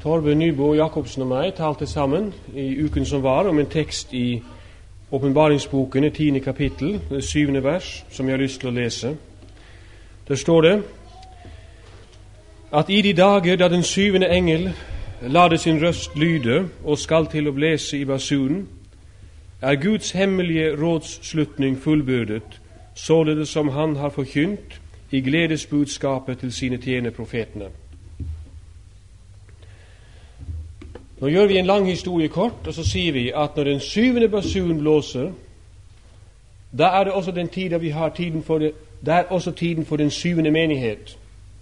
Torben Nybo Jakobsen og meg talte sammen i uken som var om en tekst i Åpenbaringsboken, 10. kapittel, det 7. vers, som jeg har lyst til å lese. Der står det at i de dager da den 7. engel lader sin røst lyde og skal til å blåse i basunen, er Guds hemmelige rådsslutning fullbyrdet, således som han har forkynt i gledesbudskapet til sine tjenerprofetene. Nå gjør vi en lang historie kort, og så sier vi at når den 7. basun blåser, da er det også den tiden vi har tiden for det, det er også tiden for den 7. menighet.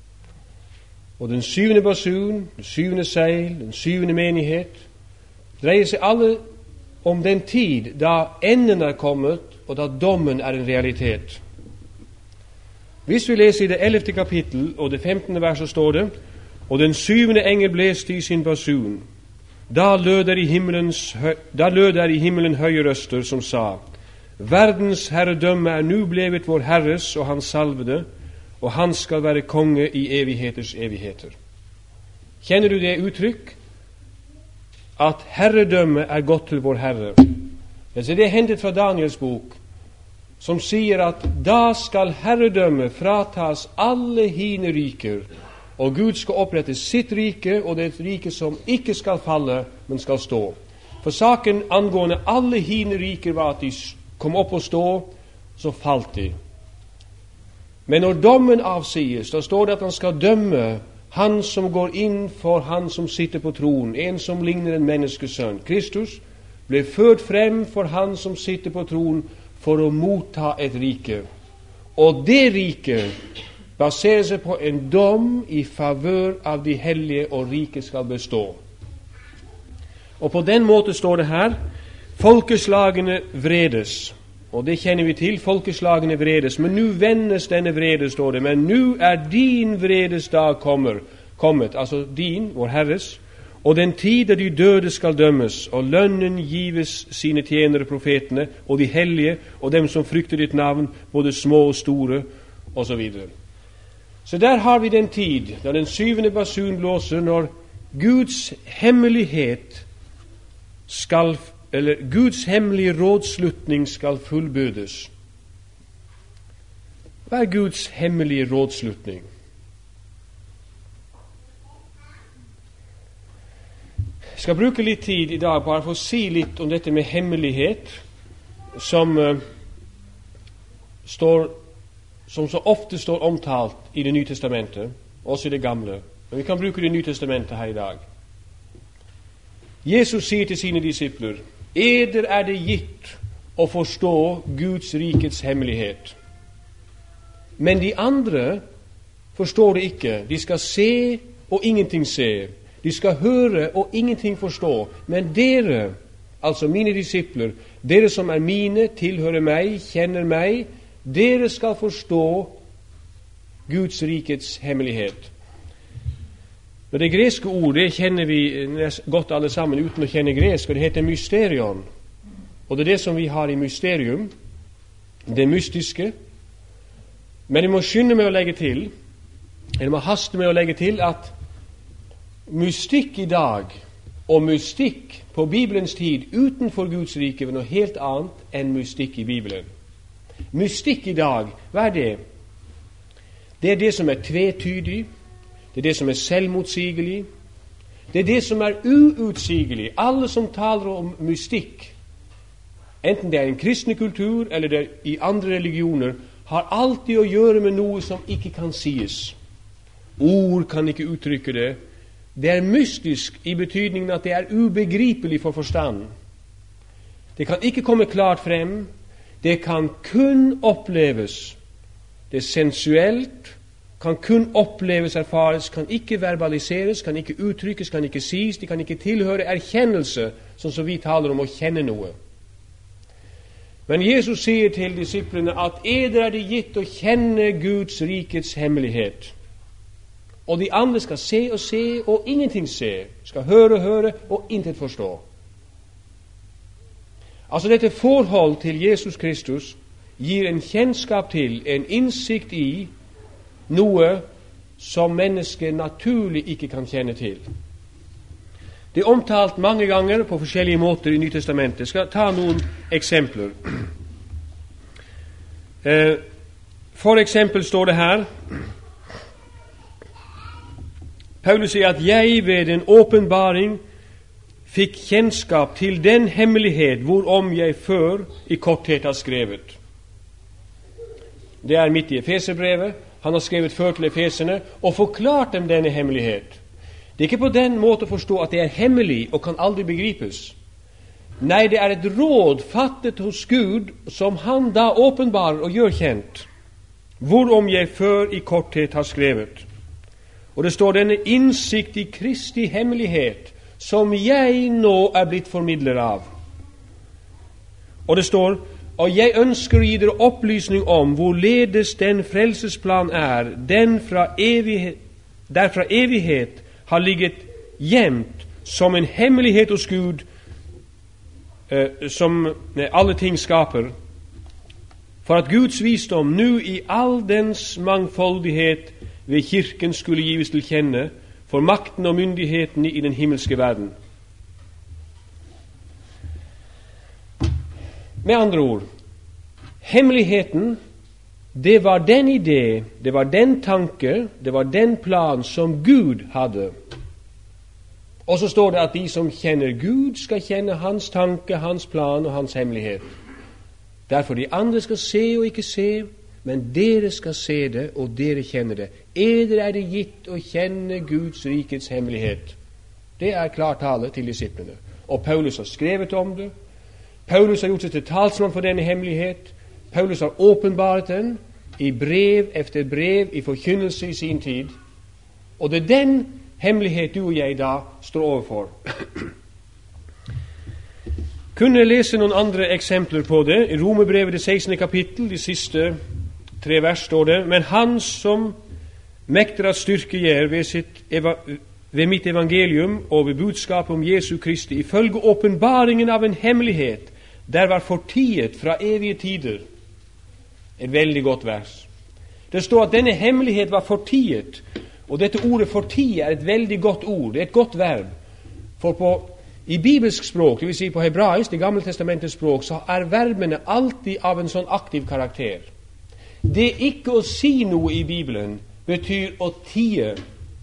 Og den 7. basun, den 7. seil, den 7. menighet, dreier seg alle om den tid da enden er kommet, og da dommen er en realitet. Hvis vi leser i det 11. kapittel, og det 15. verset står det, og den 7. engel blåste i sin basun, da lød der i himmelen høye røster som sa, verdens herredømme er nu blevet vår Herres og hans salvede, og han skal være konge i evigheters evigheter. Kjenner du det uttrykk? At herredømme er gått til vår Herre. Det er hentet fra Daniels bok, som sier at da skal herredømme fratas alle hine riker, og Gud skal opprette sitt rike, og det er et rike som ikke skal falle, men skal stå. For saken angående alle hine riker var at de kom opp og stå, så falt de. Men når dommen avsies, da står det at han skal dømme han som går inn for han som sitter på tronen, en som ligner en menneskesønn. Kristus ble ført frem for han som sitter på tronen for å motta et rike. Og det riket baserer seg på en dom i favør av de hellige, og riket skal bestå. Og på den måte står det her, folkeslagene vredes. Og det kjenner vi til, folkeslagene vredes. Men nu vendes denne vrede, står det. Men nu er din vredes dag kommet, altså din, vår Herres, og den tid da de døde skal dømmes, og lønnen gives sine tjenere profetene, og de hellige, og dem som frykter ditt navn, både små og store, og så videre. Så der har vi den tid, da den 7. basun blåser, når Guds hemmelighet skal, eller Guds hemmelige rådslutning skal fullbyrdes. Hva er Guds hemmelige rådslutning? Jeg skal bruke litt tid i dag bare for å si litt om dette med hemmelighet, som så ofte står omtalt i Det nye testamentet, også i det gamle. Men vi kan bruke Det nye testamentet her i dag. Jesus sier til sine disipler, eder er det gitt å forstå Guds rikets hemmelighet. Men de andre forstår det ikke. De skal se og ingenting se. De skal høre og ingenting forstå. Men dere, altså mine disipler, dere som er mine, tilhører meg, kjenner meg, dere skal forstå Guds rikets hemmelighet. Og det greske ordet kjenner vi godt alle sammen uten å kjenne gresk, og det heter mysterion. Og det er det som vi har i mysterium, det mystiske. Men jeg må skynde med å legge til, eller må haste med å legge til, at mystikk i dag og mystikk på Bibelens tid utenfor Guds rike var noe helt annet enn mystikk i Bibelen. Mystikk i dag, hva er det? Det er det som er tvetydig, det er det som er selvmotsigelig, det er det som er uutsigelig. Alle som taler om mystikk, enten det er en kristne kultur eller det er i andre religioner, har alltid å gjøre med noe som ikke kan sies. Ord kan ikke uttrykke det. Det er mystisk i betydningen at det er ubegripelig for forstanden. Det kan ikke komme klart frem. Det kan kun oppleves. Det er sensuelt, kan kun oppleves, erfares, kan ikke verbaliseres, kan ikke uttrykkes, kan ikke sies, det kan ikke tilhøre erkjennelse, sånn som vi taler om å kjenne noe. Men Jesus sier til disiplene at eder er det gitt å kjenne Guds rikets hemmelighet. Og de andre skal se og se og ingenting se, skal høre og høre og intet forstå. Altså dette forhold til Jesus Kristus gir en kjennskap til, en innsikt i noe som mennesket naturlig ikke kan kjenne til. Det er omtalt mange ganger på forskjellige måter i Nytestamentet. Jeg skal ta noen eksempler. For eksempel står det her, Paulus sier at jeg ved en åpenbaring fikk kjennskap til den hemmelighet hvorom jeg før i korthet har skrevet. Det er midt i Efeserbrevet. Han har skrevet før til efeserne og forklart dem denne hemmelighet. Det er ikke på den måte å forstå at det er hemmelig og kan aldri begripes. Nei, det er et råd fattet hos Gud som han da åpenbarer og gjør kjent, hvorom jeg før i korthet har skrevet. Og det står denne innsikt i Kristi hemmelighet, som jeg nå er blitt formidler av. Og det står, og jeg ønsker å gi dere opplysning om hvorledes den frelsesplan er, den fra evighet, der fra evighet har ligget gjemt som en hemmelighet hos Gud, som alle ting skaper, for at Guds visdom nå i all dens mangfoldighet ved kirken skulle gives til kjenne for makten og myndighetene i den himmelske verden. Med andre ord, hemmeligheten, det var den idé, det var den tanke, det var den plan som Gud hadde. Og så står det at de som kjenner Gud skal kjenne hans tanke, hans plan og hans hemmelighet. Derfor de andre skal se og ikke se, men dere skal se det, og dere kjenner det. Eder er det gitt å kjenne Guds rikets hemmelighet. Det er klar tale til disiplene. Og Paulus har skrevet om det. Paulus har gjort seg til talsmann for denne hemmelighet. Paulus har åpenbart den i brev efter brev, i forkynnelse i sin tid. Og det er den hemmelighet du og jeg da står overfor. Kunne lese noen andre eksempler på det. I Romerbrevet det 16. kapittel, de siste 3 vers står det, men han som mekter at styrke jer ved mitt evangelium og ved budskapet om Jesu Kristi, ifølge åpenbaringen av en hemmelighet, der var fortiet fra evige tider. Et veldig godt vers. Det står at denne hemmelighet var fortiet, og dette ordet fortie er et veldig godt ord, det er et godt verb. For i bibelsk språk, det vil si på hebraisk, det gamle testamentets språk, så er verbene alltid av en sånn aktiv karakter. Det ikke å si noe i Bibelen betyr å tie.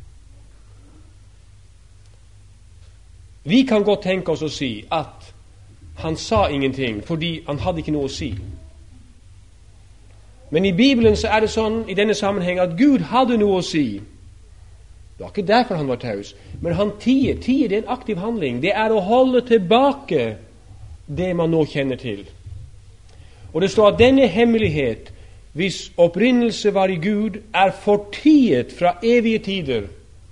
Vi kan godt tenke oss å si at han sa ingenting fordi han hadde ikke noe å si. Men i Bibelen så er det sånn i denne sammenheng at Gud hadde noe å si. Det var ikke derfor han var taus, men han tier. Tier, det er en aktiv handling. Det er å holde tilbake det man nå kjenner til. Og det står at denne hemmelighet, hvis opprinnelse var i Gud, er fortiet fra evige tider.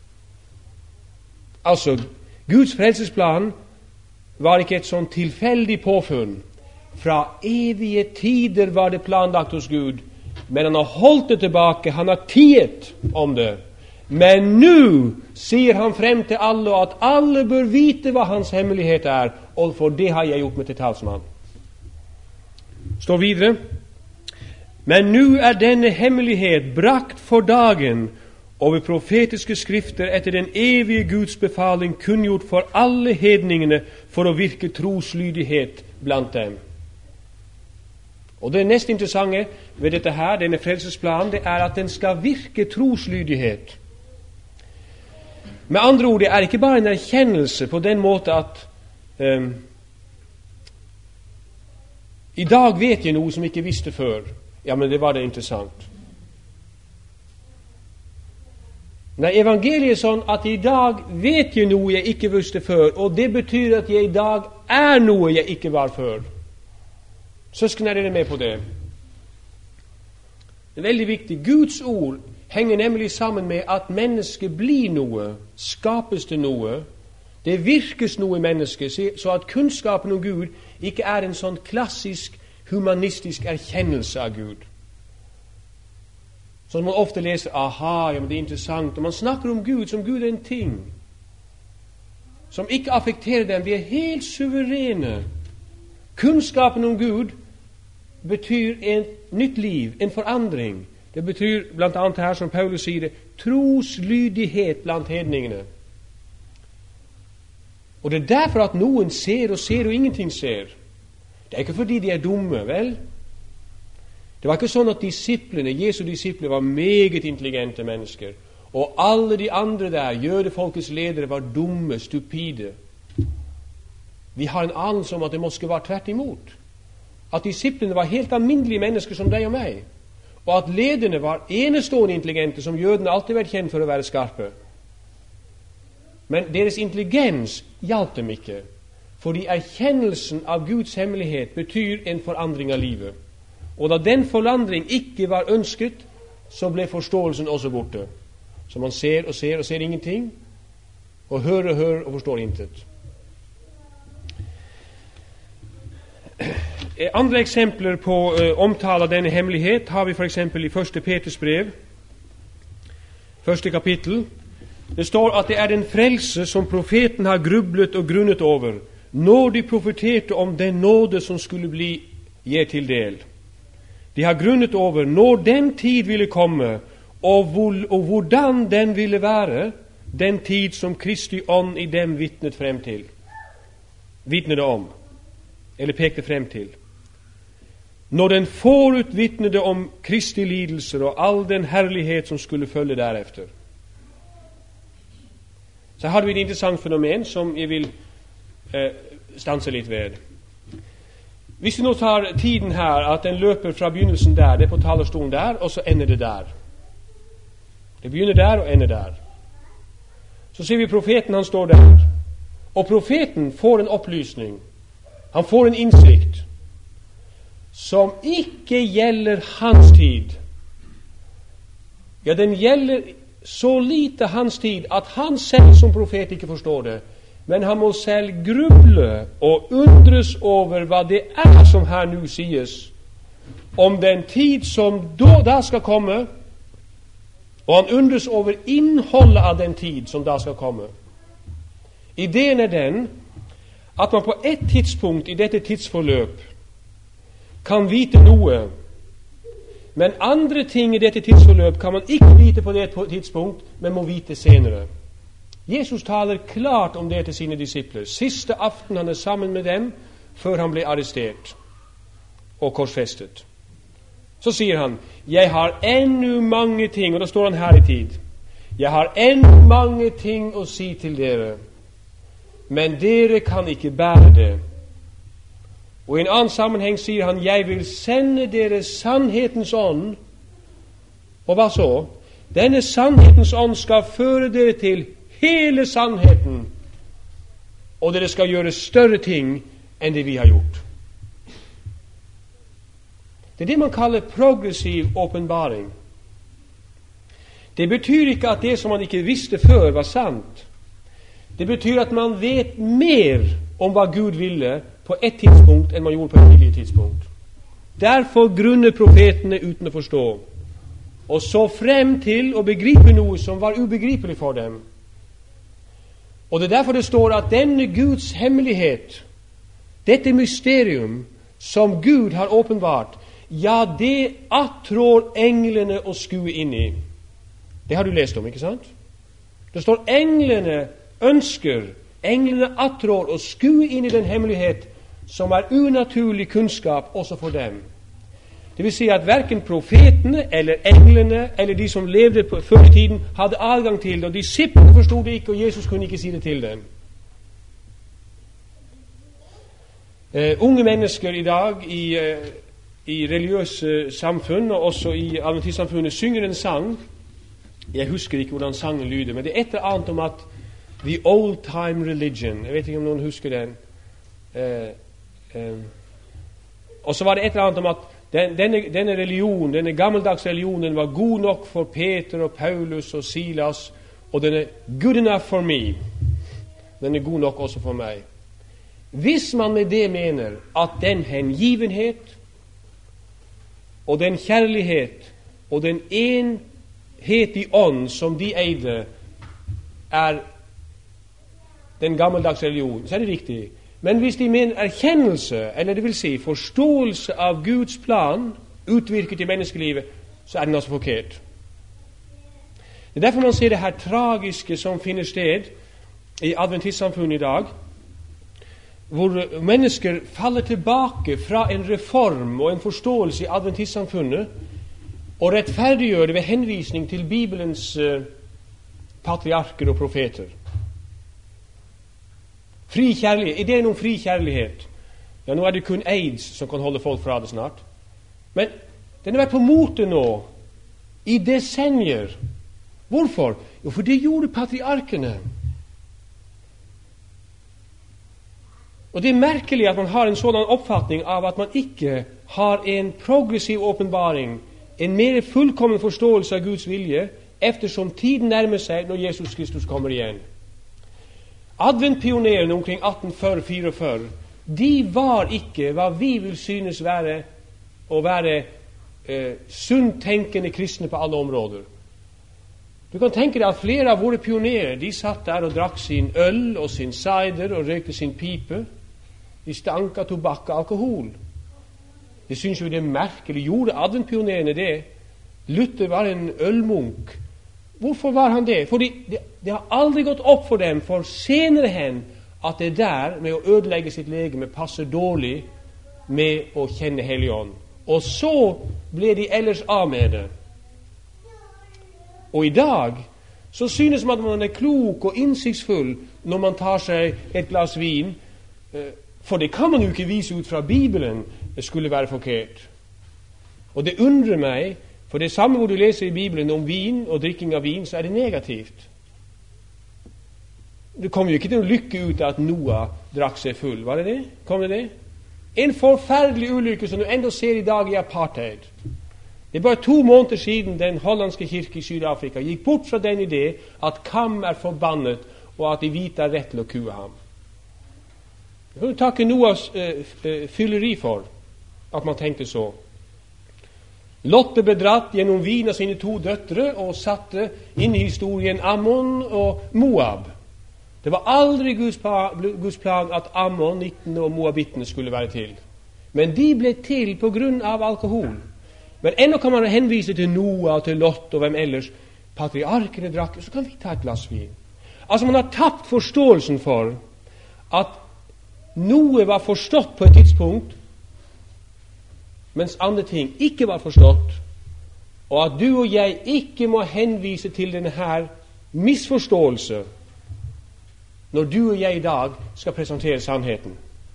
Altså, Guds frelsesplan var ikke et sånn tilfeldig påfunn. Fra evige tider var det planlagt hos Gud, men han har holdt det tilbake, han har tiet om det. Men nå sier han frem til alle at alle bør vite hva hans hemmelighet er, og for det har jeg gjort meg til talsmann. Står videre, men nå er denne hemmelighet brakt for dagen, og ved profetiske skrifter etter den evige Guds befaling kunngjort for alle hedningene for å virke troslydighet blant dem. Og det nest interessante ved dette her, denne frelsesplanen, det er at den skal virke troslydighet. Med andre ord, det er ikke bare en erkjennelse på den måte at i dag vet jeg noe som jeg ikke visste før. Ja, men det var det interessant. Nei, evangeliet er sånn at i dag vet jeg noe jeg ikke visste før, og det betyr at jeg i dag er noe jeg ikke var før. Søsken, er dere med på det? Det er veldig viktig. Guds ord henger nemlig sammen med at mennesket blir noe, skapes det noe, det virkes noe i mennesket, så at kunnskapen om Gud ikke er en sånn klassisk humanistisk erkjennelse av Gud. Så man ofte leser, aha, ja, men det er interessant, og man snakker om Gud som Gud er en ting, som ikke affekterer dem, vi er helt suverene. Kunnskapen om Gud betyr et nytt liv, en forandring. Det betyr blant annet her, som Paulus sier det, troslydighet blant hedningene. Og det er derfor at noen ser og ingenting ser. Det er ikke fordi de er dumme, vel? Det var ikke sånn at Jesu disipler var meget intelligente mennesker, og alle de andre der, jødefolkets ledere, var dumme, stupide. Vi har en anelse om at det måske var tvert imot. At disiplene var helt alminnelige mennesker som deg og meg, og at lederne var enestående intelligente, som jødene alltid vært kjent for å være skarpe. Men deres intelligens hjalp dem ikke, fordi erkjennelsen av Guds hemmelighet betyr en forandring av livet. Og da den forandring ikke var ønsket, så ble forståelsen også borte. Så man ser og ser ingenting, og hører og forstår intet. Andre eksempler på omtale av denne hemmelighet har vi for eksempel i 1. Peters brev, 1. kapittel. Det står at det er den frelse som profeten har grublet og grunnet over, når de profeterte om den nåde som skulle bli gitt til del. De har grunnet over når den tid ville komme, og hvordan den ville være, den tid som Kristi ånd i dem vitnede om, eller pekte frem til. Når den forutvittnede om Kristi lidelser og all den herlighet som skulle følge derefter. Så har vi et interessant fenomen som jeg vil stanse litt ved. Hvis vi nå tar tiden her, at den løper fra begynnelsen der, det er på talerstolen der, og så ender det der. Det begynner der og ender der. Så ser vi profeten, han står der. Og profeten får en opplysning. Han får en innsikt som ikke gjelder hans tid. Ja, den gjelder så lite hans tid at han selv som profet ikke forstår det. Men han må selv gruble og undres over hva det er som her nå sies om den tid som da skal komme, og han undres over innholdet av den tid som da skal komme. Ideen er den at man på et tidspunkt i dette tidsforløp kan vite noe, men andre ting i dette tidsforløp kan man ikke vite på det tidspunkt, men må vite senere. Jesus taler klart om det til sine disipler. Siste aften han er sammen med dem, før han ble arrestert og korsfestet. Så sier han, jeg har ennå mange ting, og da står han her i tid. Jeg har ennå mange ting å si til dere, men dere kan ikke bære det. Og i en annen sammenheng sier han, jeg vil sende dere sannhetens ånd. Og hva så? Denne sannhetens ånd skal føre dere til hele sannheten, og dere skal gjøre større ting enn det vi har gjort. Det er det man kaller progressiv åpenbaring. Det betyr ikke at det som man ikke visste før var sant. Det betyr at man vet mer om hva Gud ville på et tidspunkt enn man gjorde på et tidligere tidspunkt. Derfor grunner profetene uten å forstå, og så frem til å begripe noe som var ubegripelig for dem. Og det er derfor det står at denne Guds hemmelighet, dette mysterium som Gud har åpenbart, ja, det attrår englene å skue inn i. Det har du lest om, ikke sant? Det står englene attrår å skue inn i den hemmelighet som er unaturlig kunnskap også for dem. Det vil si at hverken profetene eller englene eller de som levde før i tiden hadde adgang til det, og disiplene forstod det ikke, og Jesus kunne ikke si det til dem. Unge mennesker i dag i religiøse samfunn, og også i adventistsamfunnet, synger en sang. Jeg husker ikke hvordan sangen lyder, men det er et eller annet om at the old time religion. Jeg vet ikke om noen husker den. Og så var det et eller annet om at denne religion, denne gammeldags religionen var god nok for Peter og Paulus og Silas, og den er good enough for me. Den er god nok også for meg. Hvis man med det mener at den hengivenhet og den kjærlighet og den enhet i ånd som de eide er den gammeldags religion, så er det riktig. Men hvis de mener erkjennelse, eller det vil si forståelse av Guds plan utvirket i menneskelivet, så er den altså forkert. Det er derfor man ser det her tragiske som finner sted i adventistsamfunnet i dag, hvor mennesker faller tilbake fra en reform og en forståelse i adventistsamfunnet og rettferdiggjør det ved henvisning til Bibelens patriarker og profeter. Fri kjærlighet, ideen om fri kjærlighet. Ja, nå er det kun AIDS som kan holde folk fra det snart. Men den har vært på mote nå i desennier. Hvorfor? Jo, for det gjorde patriarkene. Og det er merkelig at man har en sådan oppfatning av at man ikke har en progressiv åpenbaring, en mer fullkommen forståelse av Guds vilje, eftersom tiden nærmer seg når Jesus Kristus kommer igjen. Adventpionerene omkring 1844, de var ikke hva vi vil synes være å være sunt tenkende kristne på alle områder. Du kan tenke deg at flere av våre pionerer, de satt der og drakk sin øl og sin cider og røykte sin pipe. De stank av tobakk og alkohol. Det synes jo det er merkelig. Gjorde adventpionerene det? Luther var en ølmunk. Hvorfor var han det? Fordi det har aldri gått opp for dem for senere hen at det der med å ødelegge sitt legeme passer dårlig med å kjenne Helligånd. Og så ble de ellers av med det. Og i dag så synes man at man er klok og innsiktsfull når man tar seg et glass vin, for det kan man jo ikke vise ut fra Bibelen det skulle være forkert. Og det undrer meg, for det samme hvor du leser i Bibelen om vin og drikking av vin, så er det negativt. Det kom jo ikke til å lykke ut at Noah drakk seg full, var det det? Kom det det? En forferdelig ulykke som du enda ser i dag i apartheid. Det er bare 2 måneder siden den hollandske kirke i Sydafrika gikk bort fra den idé at Kam er forbannet, og at de hvite er rett til å kue ham. Det kan du takke Noahs fylleri for, at man tenkte så. Lotte bedratt gjennom vin av sine 2 døtre og satte inn i historien Ammon og Moab. Det var aldri Guds plan at Ammon, 19 og Moabittene skulle være til. Men de ble til på grunn av alkohol. Men ennå kan man henvise til Noah, til Lot og hvem ellers. Patriarkene drakk, så kan vi ta et glass vin. Altså man har tapt forståelsen for at noe var forstått på et tidspunkt, mens andre ting ikke var forstått, og at du og jeg ikke må henvise til denne her misforståelse når du og jeg i dag skal presentere sannheten.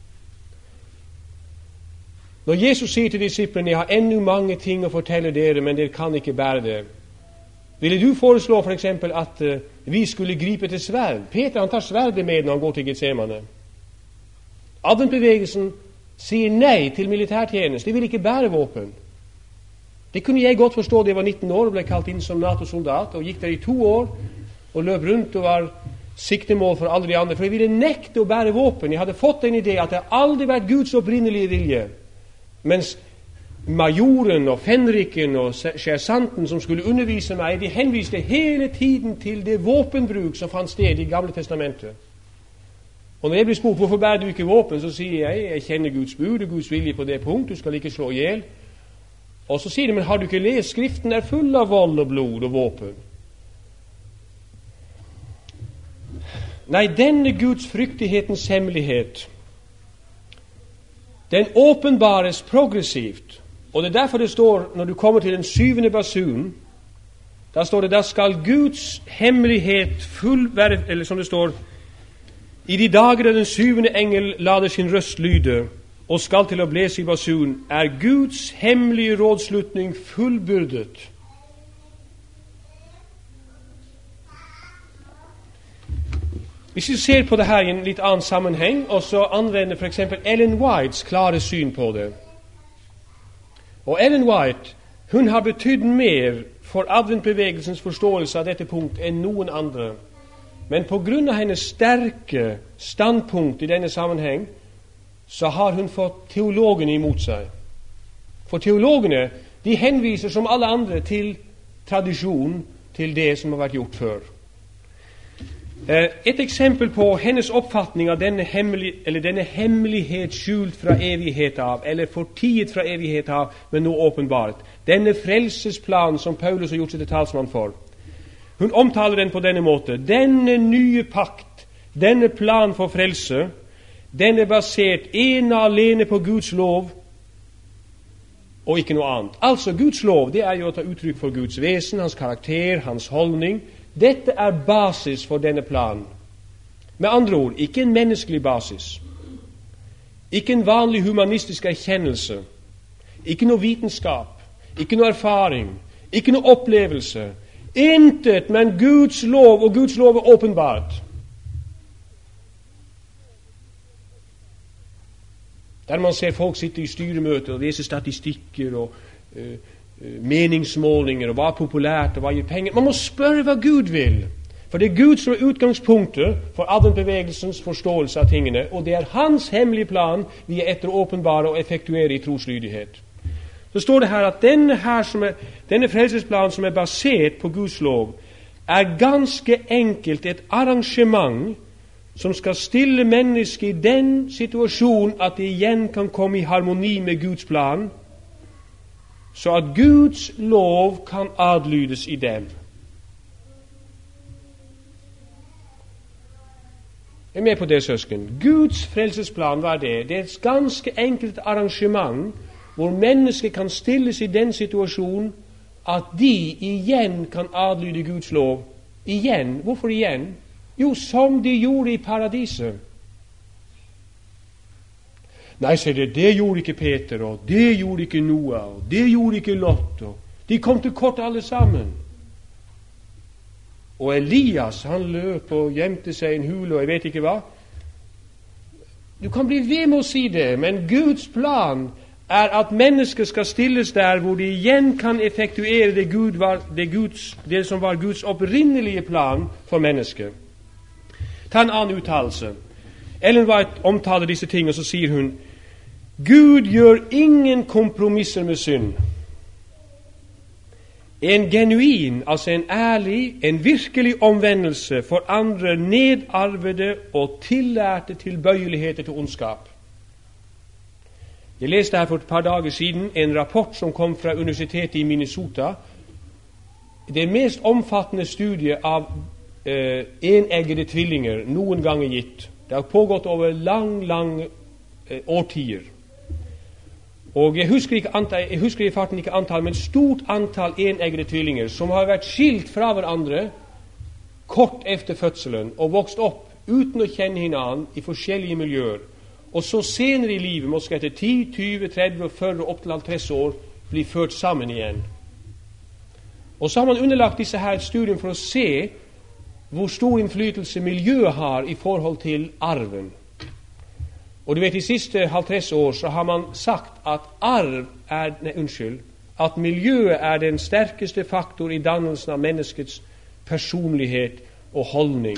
Når Jesus sier til disiplene, jeg har ennå mange ting å fortelle dere, men dere kan ikke bære det. Ville du foreslå for eksempel at vi skulle gripe til sverd? Peter han tar sverdet med når han går til Getsemane. Adventbevegelsen sier nei til militærtjeneste. De vil ikke bære våpen. Det kunne jeg godt forstå da jeg var 19 år og ble kalt inn som NATO-soldat og gikk der i 2 år og løp rundt og var siktemål for alle de andre, for jeg ville nekte å bære våpen. Jeg hadde fått en idé at det aldri vært Guds opprinnelige vilje. Mens majoren og fenriken og skjærsanten som skulle undervise meg, de henviste hele tiden til det våpenbruk som fant sted i Gamle Testamentet. Og når jeg blir spurt hvorfor bærer du ikke våpen, så sier jeg kjenner Guds bud og Guds vilje på det punkt, du skal ikke slå ihjel. Og så sier de, men har du ikke lest? Skriften er full av vold og blod og våpen. Nei, denne Guds fryktighetens hemmelighet, den åpenbares progressivt. Og det er derfor det står, når du kommer til den 7. basunen, da står det, da skal Guds hemmelighet fullvære, eller som det står, i de dager da den 7. engel lader sin røst lyde, og skal til å blæse i basun, er Guds hemmelige rådslutning fullbyrdet. Hvis vi ser på det her i en litt annen sammenheng, og så anvender for eksempel Ellen Whites klare syn på det. Og Ellen White, hun har betydd mer for adventbevegelsens forståelse av dette punkt enn noen andre. Men på grunn av hennes sterke standpunkt i denne sammenheng, så har hun fått teologene imot seg. For teologene, de henviser som alle andre til tradisjon, til det som har vært gjort før. Et eksempel på hennes oppfatning av denne hemmelighet skjult fra evighet av, eller fortiet fra evighet av, men nå åpenbart. Denne frelsesplan som Paulus har gjort seg til talsmann for. Hun omtaler den på denne måte. Denne nye pakt, denne plan for frelse, den er basert ene og alene på Guds lov, og ikke noe annet. Altså, Guds lov, det er jo å ta uttrykk for Guds vesen, hans karakter, hans holdning. Dette er basis for denne planen. Med andre ord, ikke en menneskelig basis. Ikke en vanlig humanistisk erkjennelse. Ikke noe vitenskap. Ikke noe erfaring. Ikke noe opplevelse. Intet, men Guds lov, og Guds lov er åpenbart. Der man ser folk sitte i styremøter og lese statistikker og meningsmålinger, og hva er populært, og hva gir penger. Man må spørre hva Gud vil. For det er Gud som er utgangspunktet for adventbevegelsens forståelse av tingene, og det er hans hemmelige plan vi er etter å åpenbare og effektuere i troslydighet. Så står det her at denne frelsesplanen som er basert på Guds lov, er ganske enkelt et arrangement som skal stille mennesket i den situasjon at det igjen kan komme i harmoni med Guds plan, så at Guds lov kan adlydes i dem. Er med på det, søsken? Guds frelsesplan, hva er det? Det er et ganske enkelt arrangement hvor mennesket kan stilles i den situasjon at de igjen kan adlyde Guds lov. Igjen. Hvorfor igjen? Jo, som de gjorde i paradiset. Nei, sier det gjorde ikke Peter, og det gjorde ikke Noah, og det gjorde ikke Lot, og de kom til kort alle sammen. Og Elias, han løp og gjemte seg i en hule, og jeg vet ikke hva. Du kan bli ved med å si det, men Guds plan er at mennesker skal stilles der hvor de igjen kan effektuere det som var Guds opprinnelige plan for mennesket. Ta en annen uttalelse. Ellen White omtaler disse ting, og så sier hun: Gud gjør ingen kompromisser med synd. En genuin, altså en ærlig, en virkelig omvendelse forandrer nedarvede og tillærte tilbøyeligheter til ondskap. Jeg leste her for et par dager siden en rapport som kom fra universitetet i Minnesota. Det mest omfattende studiet av eneggede tvillinger noen ganger gitt. Det har pågått over lang årtier. Og jeg husker i farten ikke antall, men stort antall eneggede tvillinger som har vært skilt fra hverandre kort efter fødselen og vokst opp uten å kjenne hinanden i forskjellige miljøer, og så senere i livet, måske etter 10, 20, 30, 40 opp til 50 år, bli ført sammen igjen. Og så har man underlagt disse her et studium for å se hvor stor innflytelse miljøet har i forhold til arven. Og du vet, de siste 50 år så har man sagt at at miljøet er den sterkeste faktor i dannelsen av menneskets personlighet og holdning.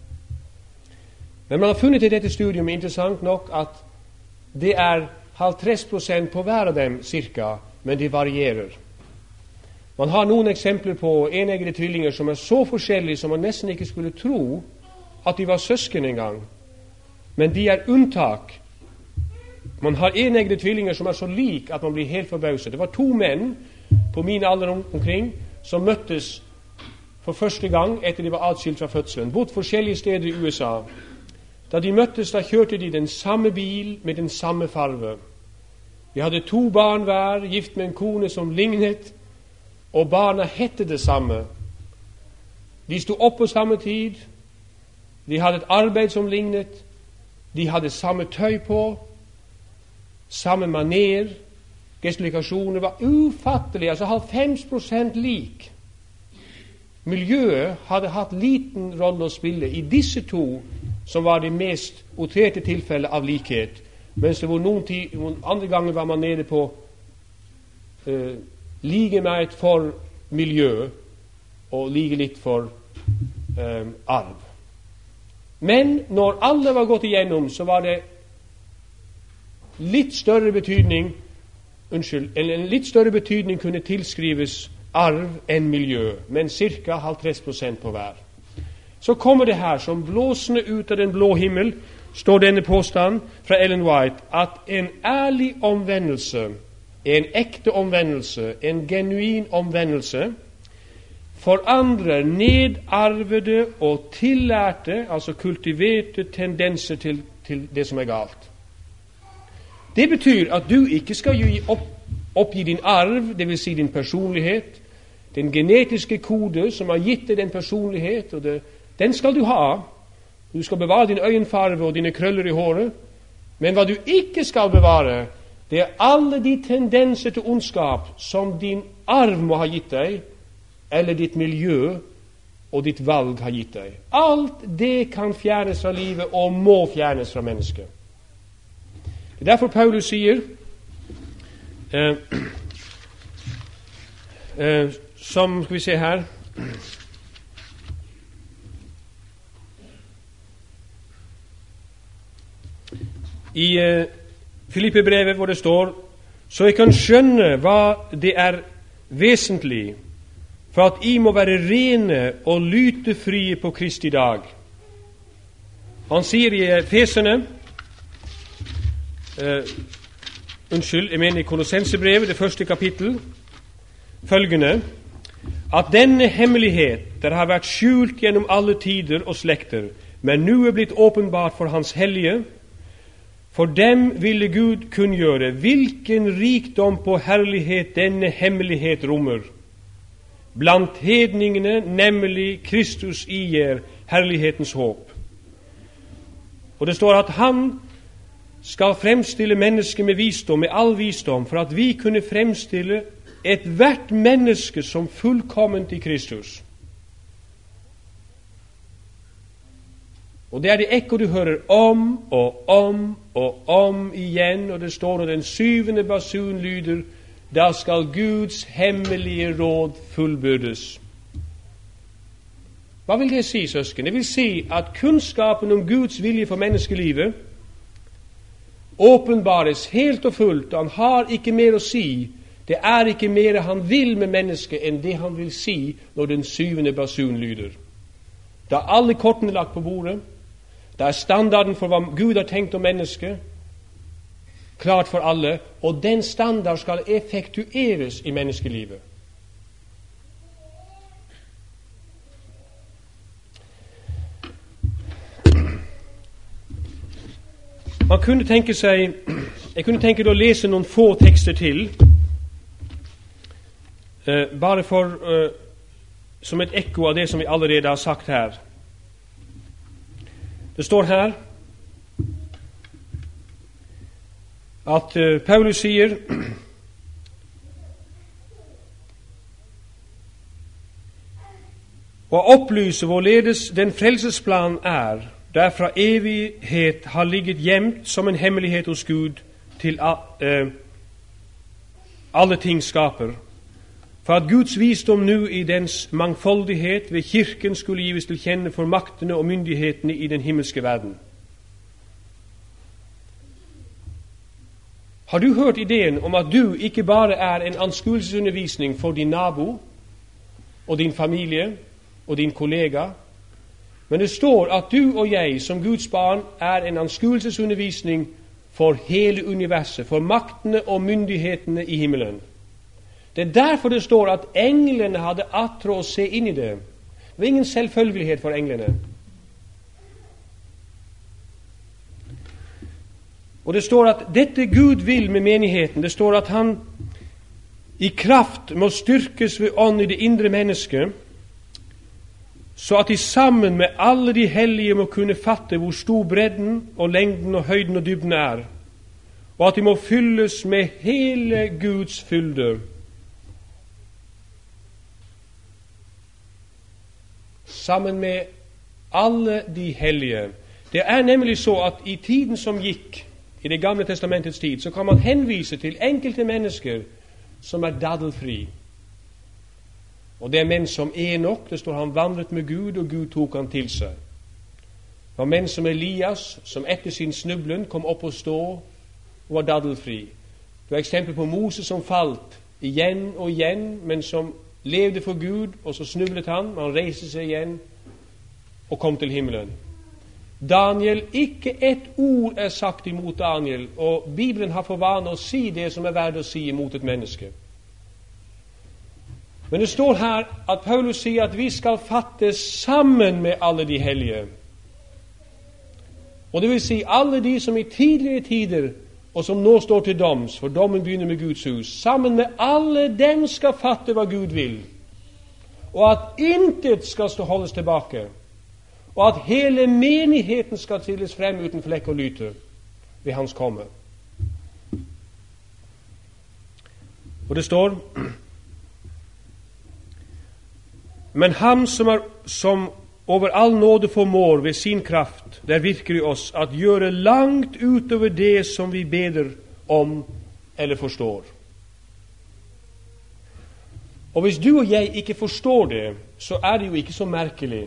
Men man har funnet i dette studiet interessant nok at det er 50% på hver av dem cirka, men de varierer. Man har noen eksempler på eneggede tvillinger som er så forskjellige som man nesten ikke skulle tro at de var søsken engang. Men de er unntak. Man har eneggede tvillinger som er så lik at man blir helt forbauset. Det var 2 menn på min alder omkring som møttes for første gang etter de var atskilt fra fødselen, bodd forskjellige steder i USA. Da de møttes, da kjørte de den samme bil med den samme farve. De hadde 2 barn hver, gift med en kone som lignet, og barna hette det samme. De stod opp på samme tid, de hadde et arbeid som lignet, de hadde samme tøy på, samme maner, gestifikasjoner var ufattelig, altså 50% lik. Miljøet hadde hatt liten rolle å spille i disse 2, som var det mest outrerte tilfellet av likhet, mens det var noen andre ganger var man nede på like meget for miljø og like litt for arv. Men når alle var gått igjennom, så var det litt større betydning kunne tilskrives arv enn miljø, men ca. 50% på hver. Så kommer det her som blåsende ut av den blå himmel, står denne påstand fra Ellen White, at en ærlig omvendelse, en ekte omvendelse, en genuin omvendelse, forandrer nedarvede og tillærte, altså kultiverte tendenser til til det som er galt. Det betyr at du ikke skal oppgi din arv, det vil si din personlighet, den genetiske kode som har gitt deg den personlighet, og den skal du ha. Du skal bevare din øyenfarve og dine krøller i håret, men hva du ikke skal bevare, det er alle de tendenser til ondskap som din arv må ha gitt deg, eller ditt miljø og ditt valg har gitt deg. Alt det kan fjernes fra livet og må fjernes fra mennesket. Det er derfor Paulus sier, som skal vi se her, i Filippe-brevet hvor det står, så jeg kan skjønne hva det er vesentlig for at I må være rene og lytefrie på Kristi dag. Han sier i Efeserne, jeg mener i Kolossensebrevet, det første kapittel, følgende, at denne hemmelighet der har vært skjult gjennom alle tider og slekter, men nå er blitt åpenbart for Hans hellige. For dem ville Gud kunngjøre hvilken rikdom på herlighet denne hemmelighet rommer. Blant hedningene, nemlig Kristus i herlighetens håp. Og det står at han skal fremstille mennesket med visdom, med all visdom, for at vi kunne fremstille et hvert menneske som fullkomment i Kristus. Og det er det ekko du hører om og om og om igjen, og det står når den 7. basun lyder, da skal Guds hemmelige råd fullbyrdes. Hva vil det si, søsken? Det vil si at kunnskapen om Guds vilje for menneskelivet åpenbares helt og fullt, og han har ikke mer å si. Det er ikke mer han vil med mennesket enn det han vil si når den 7. basun lyder. Da er alle kortene lagt på bordet, da er standarden for hva Gud har tenkt om mennesket klart for alle, og den standard skal effektueres i menneskelivet. Jeg kunne tenke å lese noen få tekster til, bare som et ekko av det som vi allerede har sagt her. Det står her at Paulus sier å opplyse hvorledes den frelsesplan er, der fra evighet har ligget gjemt som en hemmelighet hos Gud til alle ting skaper, for at Guds visdom nå i dens mangfoldighet ved kirken skulle gives til kjenne for maktene og myndighetene i den himmelske verden. Har du hørt ideen om at du ikke bare er en anskuelsesundervisning for din nabo og din familie og din kollega, men det står at du og jeg som Guds barn er en anskuelsesundervisning for hele universet, for maktene og myndighetene i himmelen. Det er derfor det står at englene hadde atre å se inn i det. Det var ingen selvfølgelighet for englene. Og det står at dette Gud vil med menigheten, det står at han i kraft må styrkes ved ånd i det indre mennesket, så at de sammen med alle de hellige må kunne fatte hvor stor bredden og lengden og høyden og dybden er, og at de må fylles med hele Guds fylde. Sammen med alle de hellige. Det er nemlig så at i tiden som gikk, i Det gamle testamentets tid, så kan man henvise til enkelte mennesker som er daddelfri. Og det er menn som Enok, det står han vandret med Gud, og Gud tok han til seg. Det var menn som Elias, som etter sin snublen kom opp og stå og var daddelfri. Det var eksempel på Moses som falt igjen og igjen, men som levde for Gud, og så snublet han, han reiste seg igjen og kom til himmelen. Daniel, ikke et ord er sagt imot Daniel, og Bibelen har for vane å si det som er verdt å si imot et menneske. Men det står her at Paulus sier at vi skal fatte sammen med alle de hellige. Og det vil si alle de som i tidligere tider, og som nå står til doms, for dommen begynner med Guds hus, sammen med alle dem skal fatte hva Gud vil, og at intet skal holdes tilbake, og at hele menigheten skal stilles frem uten flekk og lyte ved hans komme. Og det står: men ham som over all nåde formår ved sin kraft, der virker i oss, at gjøre langt utover det som vi beder om eller forstår. Og hvis du og jeg ikke forstår det, så er det jo ikke så merkelig.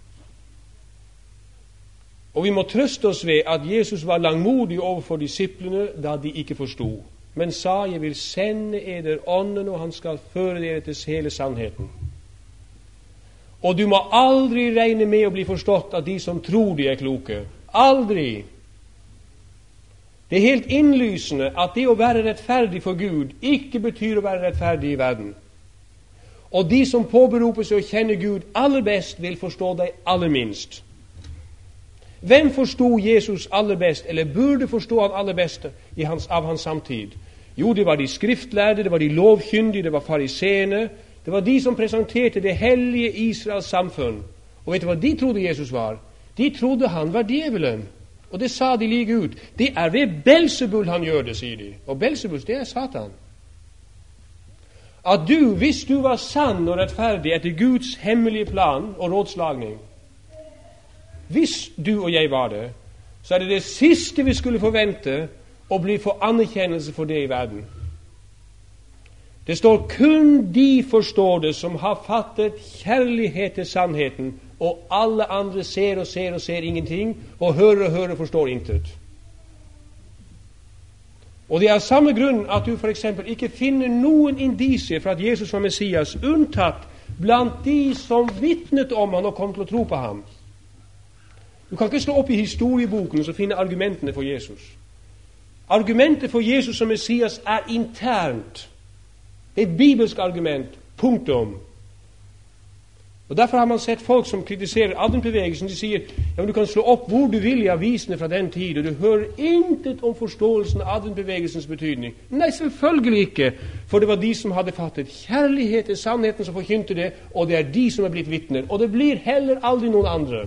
Og vi må trøste oss ved at Jesus var langmodig overfor disiplene da de ikke forstod, men sa: jeg vil sende eder ånden, og han skal føre dere til hele sannheten. Og du må aldri regne med å bli forstått av de som tror de er kloke. Aldri. Det er helt innlysende at det å være rettferdig for Gud ikke betyr å være rettferdig i verden. Og de som påberoper seg å kjenne Gud aller best, vil forstå deg aller minst. Hvem forstod Jesus aller best, eller burde forstå han aller best av hans samtid? Jo, det var de skriftlærde, det var de lovkyndige, det var fariseerne. Det var de som presenterte det hellige Israels samfunn. Og vet du hva de trodde Jesus var? De trodde han var djevelen. Og det sa de like ut. Det er ved Belzebul han gjør det, sier de. Og Belzebul, det er Satan. At du, hvis du var sann og rettferdig etter Guds hemmelige plan og rådslagning, hvis du og jeg var det, så er det det siste vi skulle forvente å bli for anerkjennelse for det i verden. Det står: kun de forstår det som har fattet kjærlighet til sannheten, og alle andre ser og ser og ser ingenting, og hører og forstår intet. Og det er av samme grunn at du for eksempel ikke finner noen indisier for at Jesus var Messias, unntatt blant de som vitnet om han og kom til å tro på ham. Du kan ikke slå opp i historieboken og finne argumentene for Jesus. Argumentet for Jesus som Messias er internt. Det er et bibelsk argument. Punktum. Og derfor har man sett folk som kritiserer adventbevegelsen. De sier: ja, men du kan slå opp hvor du vil i avisene fra den tid, og du hører intet om forståelsen av adventbevegelsens betydning. Nei, selvfølgelig ikke, for det var de som hadde fattet kjærlighet til sannheten som forkynte det, og det er de som er blitt vitner, og det blir heller aldri noen andre.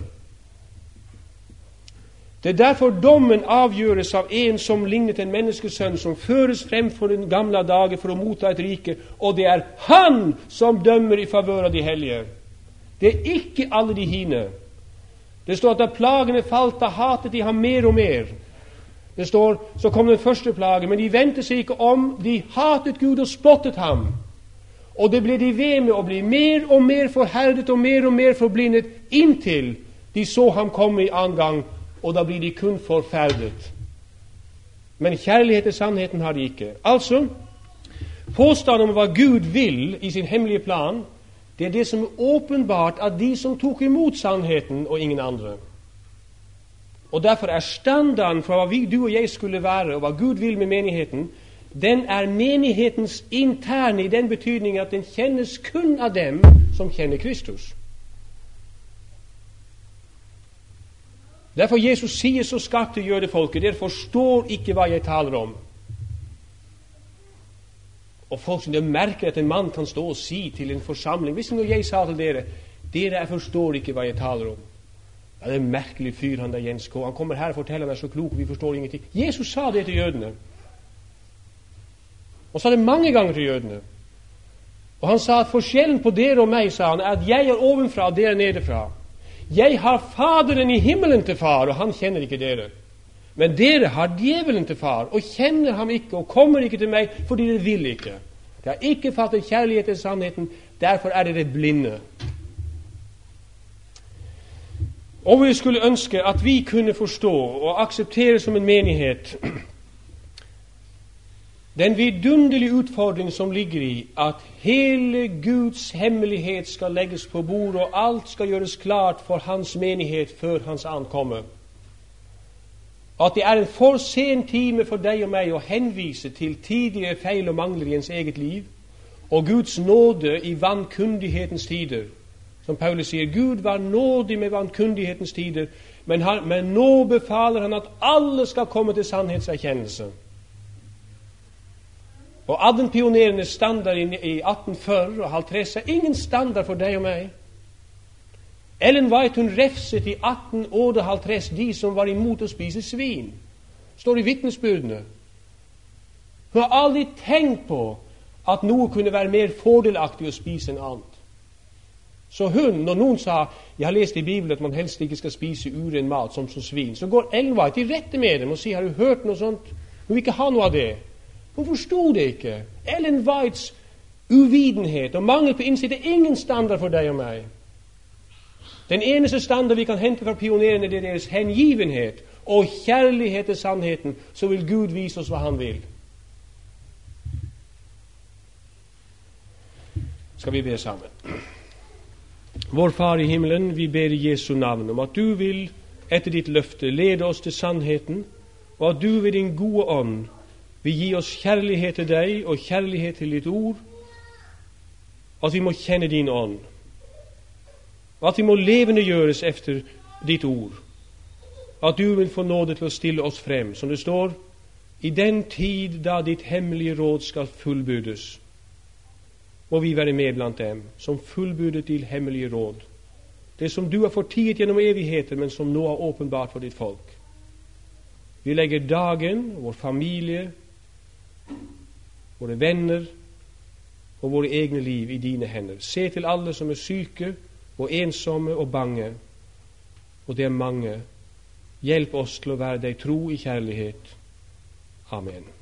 Det er derfor dommen avgjøres av en som lignet en menneskesønn, som føres frem for den gamle dager for å motta et rike, og det er han som dømmer i favør av de hellige. Det er ikke alle de hine. Det står at da plagene falt, da hatet de ham mer og mer. Det står: så kom den første plage, men de vendte seg ikke om, de hatet Gud og spottet ham. Og det ble de ved med å bli mer og mer forherdet og mer forblindet, inntil de så ham komme i annen gang, og da blir de kun forferdet. Men kjærlighet til sannheten har de ikke. Altså, påstanden om hva Gud vil i sin hemmelige plan, det er det som er åpenbart av de som tok imot sannheten, og ingen andre. Og derfor er standarden for hva du og jeg skulle være, og hva Gud vil med menigheten, den er menighetens interne, i den betydning at den kjennes kun av dem som kjenner Kristus. Derfor Jesus sier så skarpt til jødefolket: dere forstår ikke hva jeg taler om. Og folk som merker at en mann kan stå og si til en forsamling: hvis når jeg sa til dere: dere forstår ikke hva jeg taler om. Ja, det er en merkelig fyr han der Jens K. Han kommer her og forteller han er så klok, vi forstår ingenting. Jesus sa det til jødene. Og sa det mange ganger til jødene. Og han sa at forskjellen på dere og meg, sa han, er at jeg er ovenfra og dere nedefra. Jeg har Faderen i himmelen til far, og han kjenner ikke dere. Men dere har djevelen til far, og kjenner ham ikke, og kommer ikke til meg, fordi dere vil ikke. Dere har ikke fattet kjærlighet til sannheten, derfor er dere blinde. Og vi skulle ønske at vi kunne forstå og akseptere som en menighet den vidunderlige utfordring som ligger i at hele Guds hemmelighet skal legges på bord, og alt skal gjøres klart for hans menighet før hans ankommer. At det er en for sen time for deg og meg å henvise til tidligere feil og mangler i ens eget liv, og Guds nåde i vankundighetens tider. Som Paulus sier, Gud var nådig med vankundighetens tider, Men nå befaler han at alle skal komme til sannhetserkjennelse. Og av den pionerende standard i 1840 og 50 er ingen standard for deg og meg. Ellen White, hun refset i 1858 de som var imot å spise svin. Står i vitnesbyrdene. Hun har aldri tenkt på at noe kunne være mer fordelaktig å spise enn annet. Så hun, når noen sa, jeg har lest i Bibelen at man helst ikke skal spise uren mat som svin, så går Ellen White i rette med dem og sier, har du hørt noe sånt? Hun vil ikke ha noe av det. Hun forstod det ikke. Ellen Whites uvitenhet og mangel på innsikt er ingen standard for deg og meg. Den eneste standard vi kan hente fra pionerene, det er deres hengivenhet og kjærlighet til sannheten, så vil Gud vise oss hva han vil. Skal vi be sammen? Vår Far i himmelen, vi ber i Jesu navn om at du vil etter ditt løfte lede oss til sannheten, og at du ved din gode ånd vil gi oss kjærlighet til deg og kjærlighet til ditt ord, at vi må kjenne din ånd, at vi må levendegjøres efter ditt ord, at du vil få nåde til å stille oss frem, som det står, i den tid da ditt hemmelige råd skal fullbyrdes, må vi være med blant dem som fullbyrdet til hemmelige råd. Det som du har fortiet gjennom evigheter, men som nå er åpenbart for ditt folk. Vi legger dagen, vår familie, våre venner og våre egne liv i dine hender. Se til alle som er syke og ensomme og bange, og det er mange. Hjelp oss til å være deg tro i kjærlighet. Amen.